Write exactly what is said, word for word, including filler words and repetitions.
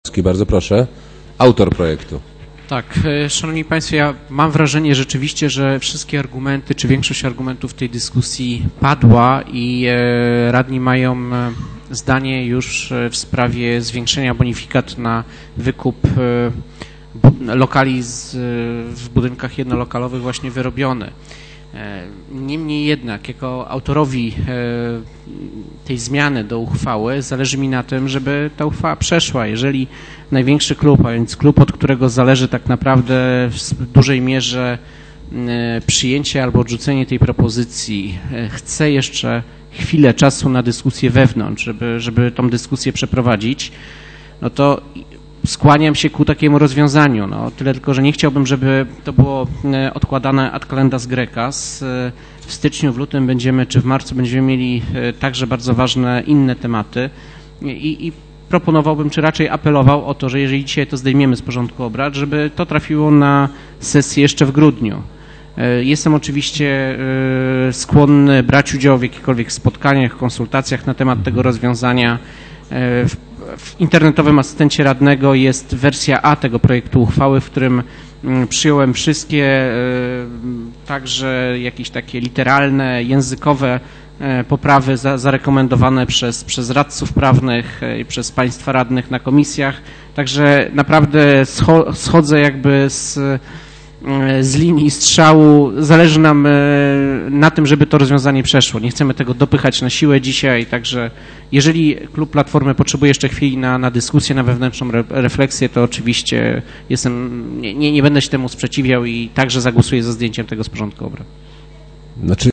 Bardzo proszę, autor projektu. Tak, szanowni państwo, ja mam wrażenie rzeczywiście, że wszystkie argumenty, czy większość argumentów w tej dyskusji padła i radni mają zdanie już w sprawie zwiększenia bonifikat na wykup lokali z, w budynkach jednolokalowych właśnie wyrobione. Niemniej jednak, jako autorowi tej zmiany do uchwały, zależy mi na tym, żeby ta uchwała przeszła. Jeżeli największy klub, a więc klub, od którego zależy tak naprawdę w dużej mierze przyjęcie albo odrzucenie tej propozycji, chce jeszcze chwilę czasu na dyskusję wewnątrz, żeby, żeby tą dyskusję przeprowadzić, no to skłaniam się ku takiemu rozwiązaniu. No, tyle tylko, że nie chciałbym, żeby to było odkładane ad calendas grecas. W styczniu, w lutym będziemy, czy w marcu będziemy mieli także bardzo ważne inne tematy i, i proponowałbym, czy raczej apelował o to, że jeżeli dzisiaj to zdejmiemy z porządku obrad, żeby to trafiło na sesję jeszcze w grudniu. Jestem oczywiście skłonny brać udział w jakichkolwiek spotkaniach, konsultacjach na temat tego rozwiązania. W W internetowym asystencie radnego jest wersja A tego projektu uchwały, w którym przyjąłem wszystkie, także jakieś takie literalne, językowe poprawy za, zarekomendowane przez, przez radców prawnych i przez państwa radnych na komisjach. Także naprawdę scho, schodzę jakby z, z linii strzału. Zależy nam na tym, żeby to rozwiązanie przeszło. Nie chcemy tego dopychać na siłę dzisiaj, także jeżeli klub Platformy potrzebuje jeszcze chwili na, na dyskusję, na wewnętrzną re, refleksję, to oczywiście jestem, nie, nie, nie będę się temu sprzeciwiał i także zagłosuję za zdjęciem tego z porządku obrad. Znaczy